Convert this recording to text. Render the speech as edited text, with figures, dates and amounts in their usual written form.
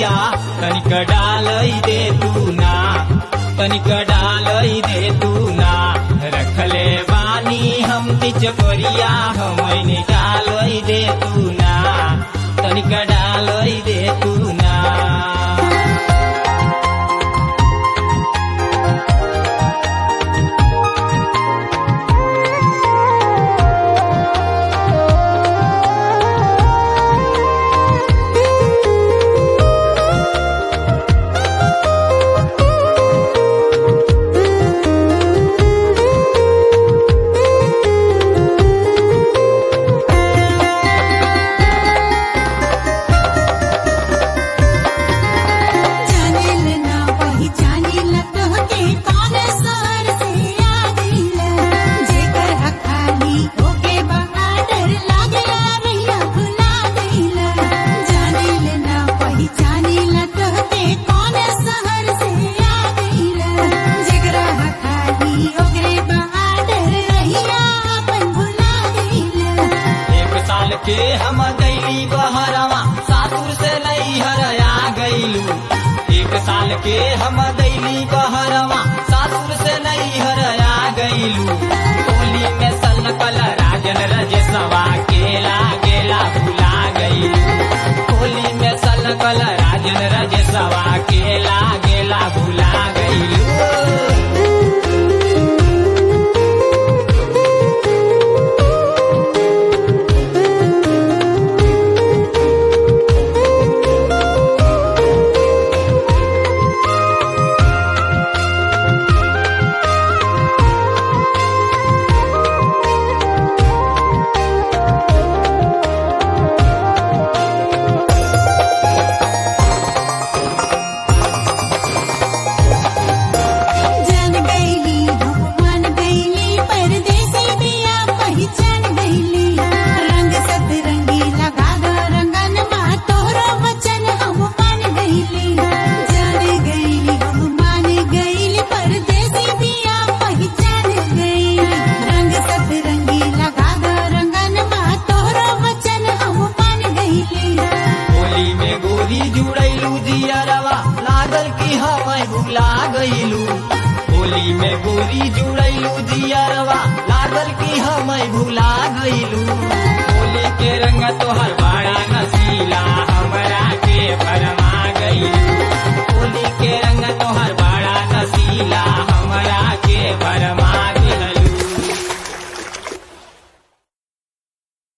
गोरिया तनिक डालई दे तू ना, तनिक डालई दे तू ना। रखले बानी हम तिच गोरिया हमनी डालई दे तू ना, तनिक डालई दे तू ना। के हम गईली बहरवा सासुर से नैहर आ गईलू। एक साल के हम गईली बहरवा सासुर से नैहर आ गईलू। होली में सलकल राजन रजसवा केला गेला भुला गईलू। होली में सलकल राजन रजसवा केला गेला भुला गईलू। होली में गोरी जुड़ैलू दियरवा लागल की हमें भुला गईलू। होली के रंग तोहर बड़ा